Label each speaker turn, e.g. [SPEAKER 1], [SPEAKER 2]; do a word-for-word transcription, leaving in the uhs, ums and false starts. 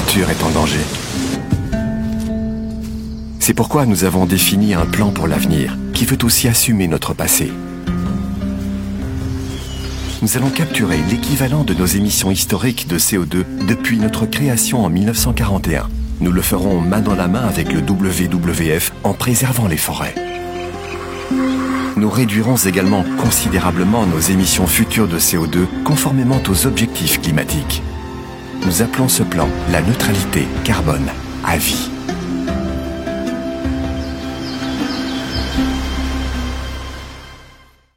[SPEAKER 1] nature est en danger. C'est pourquoi nous avons défini un plan pour l'avenir qui veut aussi assumer notre passé. Nous allons capturer l'équivalent de nos émissions historiques de C O deux depuis notre création en mille neuf cent quarante et un. Nous le ferons main dans la main avec le W W F en préservant les forêts. Nous réduirons également considérablement nos émissions futures de C O deux conformément aux objectifs climatiques. Nous appelons ce plan la neutralité carbone à vie.